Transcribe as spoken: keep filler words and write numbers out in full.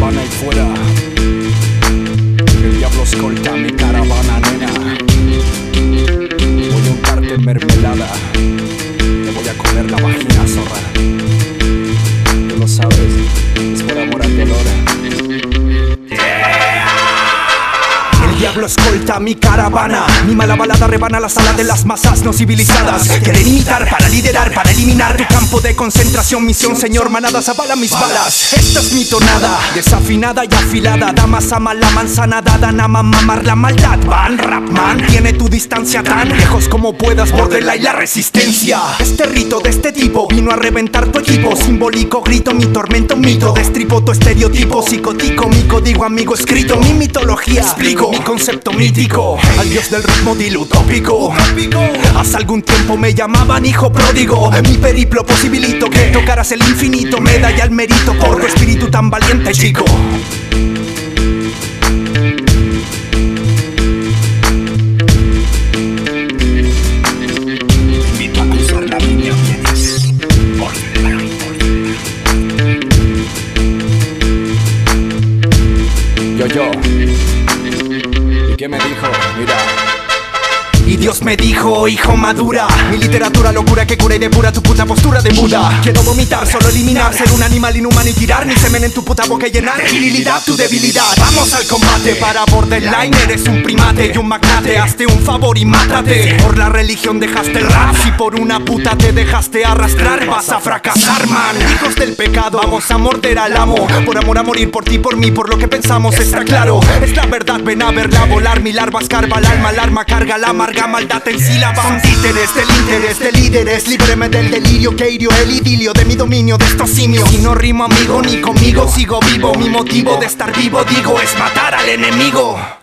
caravana y fuera. El diablo escolta mi caravana, nena. Voy a untarte en mermelada. Te voy a comer la vagina, zorra. Tú lo sabes, es por amor al dolor. El diablo escolta mi caravana. Mi mala balada rebana la sala de las masas no civilizadas. Quieren imitar para liderar, para eliminar tu campo de concentración. Misión, señor, manadas avala mis balas. Esta es mi tonada, desafinada y afilada. Damas ama la manzana dada, nama mamar la maldad. Van, rap man, tiene tu distancia tan lejos como puedas, bordela y la resistencia. Este rito de este tipo vino a reventar tu equipo. Simbólico grito, mi tormento mito. Destripo tu estereotipo, psicotico, mi código amigo escrito. Mi mitología, explico mi concepto mítico, al dios del ritmo dilutópico. Hace algún tiempo me llamaban hijo pródigo. Mi periplo posibilito que tocaras el infinito. Medalla al mérito por tu espíritu tan valiente, chico. Invito a cruzar la línea, vienes. Yo, yo. ¿Y qué me dijo? Mira. Y Dios me dijo, hijo madura. Mi literatura locura que cura y depura tu puta postura de Buda. Quiero vomitar, solo eliminar, ser un animal inhumano y tirar mi semen en tu puta boca y llenar de virilidad tu debilidad. Vamos al combate, para borderline eres un primate y un magnate. Hazte un favor y mátate. Por la religión dejaste el rap, si por una puta te dejaste arrastrar vas a fracasar, man. Hijos del pecado, vamos a morder al amo. Por amor a morir, por ti, por mí, por lo que pensamos, está claro. Es la verdad, ven a verla volar. Mi larva escarba el alma, el arma carga la amarga maldad en sílabas. Son títeres del interés de líderes. Líbreme del delirio que hirió el idilio de mi dominio de estos simios. Si no rimo amigo ni conmigo sigo vivo. Mi motivo de estar vivo digo es matar al enemigo.